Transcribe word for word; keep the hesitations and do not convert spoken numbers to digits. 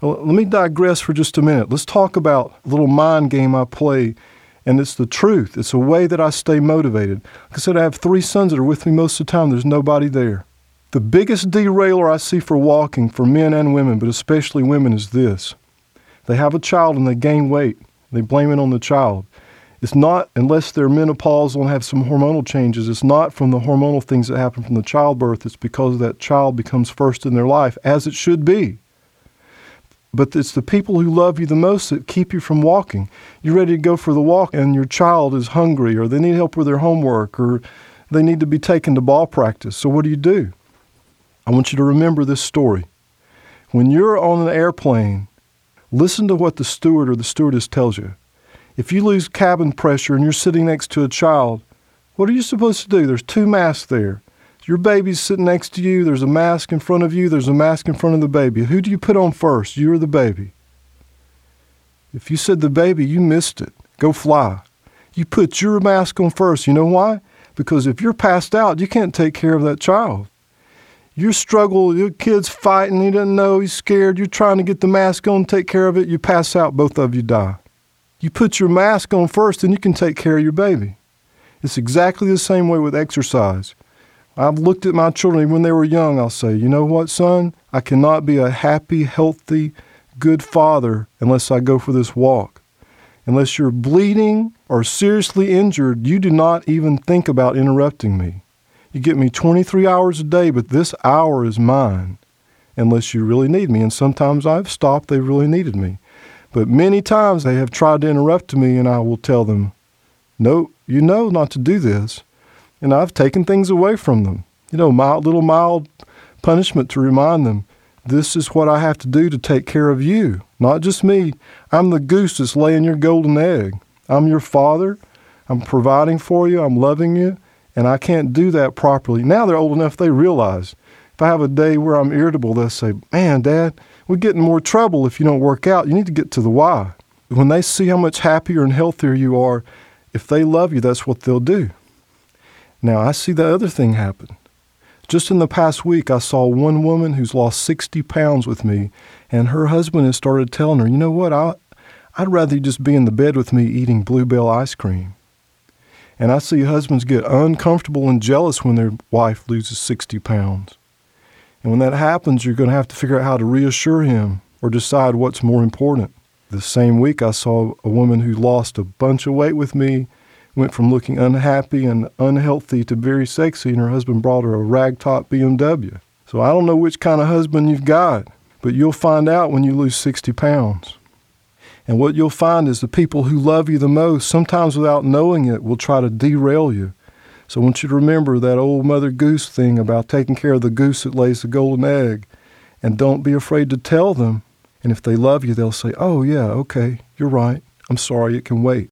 Well, let me digress for just a minute. Let's talk about a little mind game I play, and it's the truth. It's a way that I stay motivated. Like I said, I have three sons that are with me most of the time. There's nobody there. The biggest derailer I see for walking, for men and women, but especially women, is this. They have a child and they gain weight. They blame it on the child. It's not, unless they're menopausal and have some hormonal changes, it's not from the hormonal things that happen from the childbirth. It's because that child becomes first in their life, as it should be. But it's the people who love you the most that keep you from walking. You're ready to go for the walk and your child is hungry, or they need help with their homework, or they need to be taken to ball practice. So what do you do? I want you to remember this story. When you're on an airplane, listen to what the steward or the stewardess tells you. If you lose cabin pressure and you're sitting next to a child, what are you supposed to do? There's two masks there. Your baby's sitting next to you. There's a mask in front of you. There's a mask in front of the baby. Who do you put on first, you or the baby? If you said the baby, you missed it. Go fly. You put your mask on first. You know why? Because if you're passed out, you can't take care of that child. You struggle, your kid's fighting, he doesn't know, he's scared, you're trying to get the mask on, take care of it, you pass out, both of you die. You put your mask on first, and you can take care of your baby. It's exactly the same way with exercise. I've looked at my children, even when they were young, I'll say, you know what, son? I cannot be a happy, healthy, good father unless I go for this walk. Unless you're bleeding or seriously injured, you do not even think about interrupting me. You get me twenty-three hours a day, but this hour is mine, unless you really need me. And sometimes I've stopped, they really needed me. But many times they have tried to interrupt me, and I will tell them, no, you know not to do this. And I've taken things away from them. You know, mild, little mild punishment to remind them, this is what I have to do to take care of you, not just me. I'm the goose that's laying your golden egg. I'm your father. I'm providing for you. I'm loving you. And I can't do that properly. Now they're old enough, they realize. If I have a day where I'm irritable, they'll say, man, Dad, we get in more trouble if you don't work out. You need to get to the why. When they see how much happier and healthier you are, if they love you, that's what they'll do. Now, I see the other thing happen. Just in the past week, I saw one woman who's lost sixty pounds with me, and her husband has started telling her, you know what, I, I'd rather you just be in the bed with me eating Bluebell ice cream. And I see husbands get uncomfortable and jealous when their wife loses sixty pounds. And when that happens, you're going to have to figure out how to reassure him or decide what's more important. The same week, I saw a woman who lost a bunch of weight with me, went from looking unhappy and unhealthy to very sexy, and her husband brought her a ragtop B M W. So I don't know which kind of husband you've got, but you'll find out when you lose sixty pounds. And what you'll find is the people who love you the most, sometimes without knowing it, will try to derail you. So I want you to remember that old Mother Goose thing about taking care of the goose that lays the golden egg. And don't be afraid to tell them. And if they love you, they'll say, oh, yeah, okay, you're right. I'm sorry, it can wait.